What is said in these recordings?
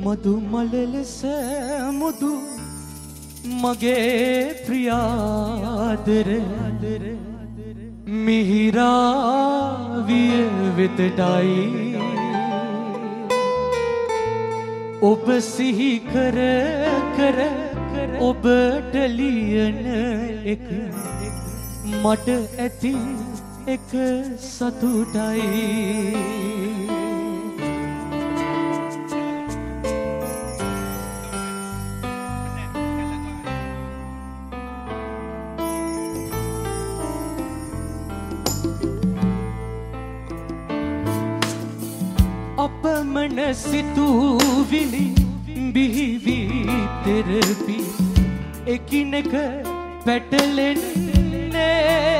මధు මලලස මුදු මගේ ප්‍රියාදර මිහිරාවිය වෙතටයි ඔබ සිහි කර කර ඔබට ලියන එක මට ඇති එක සතුටයි අපමණ සිතුවිලි බිහිවී තෙරපි එකිනෙක පැටලෙන්නේ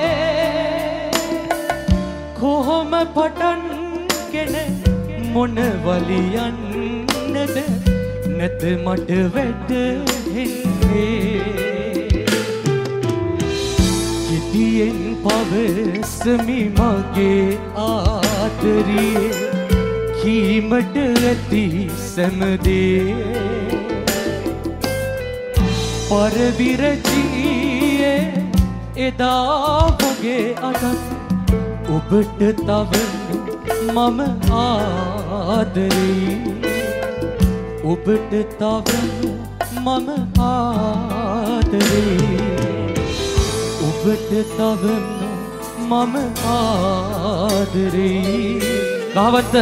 කොහොම පටන්ගෙන මොන වලියන්නද නැත මට වැටහෙන්නේ කිතියෙන් පවසමි මගේ ආදරියේ කීමට ඇති සැමදේ පරවිරජියේ එදා වගේ අදත් ඔබට තව මම ආදරේ ඔබට තව මම ආදරේ ඔබට තව මම ආදරේ ගහවත්ත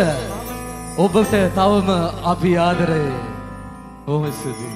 ඔබට තවම අපි ආදරේ බොහොම ස්තුතියි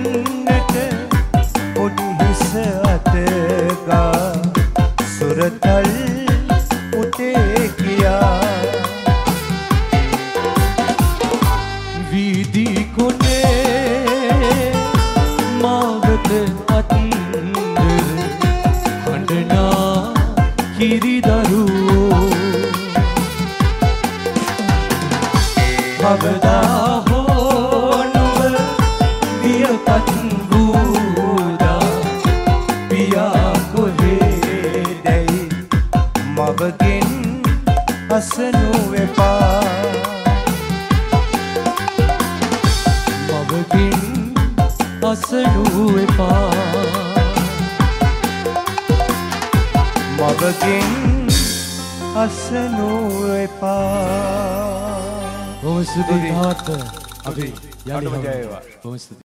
Surata කවදා හෝ නුඹ වියපත් වූදා පියා කොහෙදැයි මවගෙන් අසනු එපා මවගෙන් අසනු එපා මවගෙන් අසනු එපා. බොහොම ස්තුතියි තාත්තා. අපි යන්න. බොහොම ස්තුතියි.